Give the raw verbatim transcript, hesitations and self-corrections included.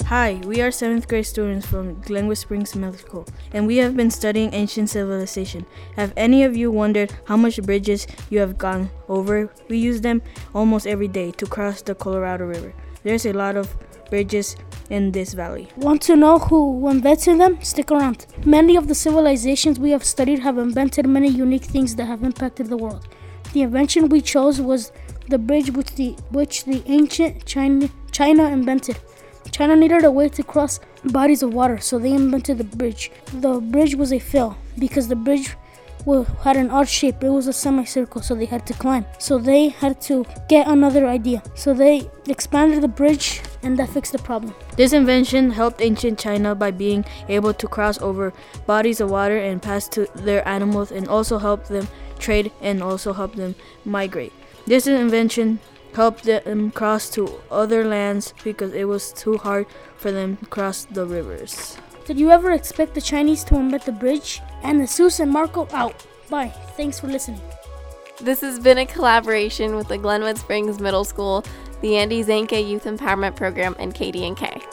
Hi, we are seventh grade students from Glenwood Springs Middle School, and we have been studying ancient civilization. Have any of you wondered how much bridges you have gone over? We use them almost every day to cross the Colorado River. There's a lot of bridges in this valley. Want to know who invented them? Stick around. Many of the civilizations we have studied have invented many unique things that have impacted the world. The invention we chose was the bridge which the, which the ancient China, China invented. China needed a way to cross bodies of water, so they invented the bridge. The bridge was a fail because the bridge had an odd shape. It was a semicircle, so they had to climb. So they had to get another idea. So they expanded the bridge, and that fixed the problem. This invention helped ancient China by being able to cross over bodies of water and pass to their animals, and also helped them trade and also helped them migrate. This invention helped them cross to other lands because it was too hard for them to cross the rivers. Did you ever expect the Chinese to invent the bridge? And the Zeus and Marco out. Bye. Thanks for listening. This has been a collaboration with the Glenwood Springs Middle School, the Andy Zanke Youth Empowerment Program, and K D N K.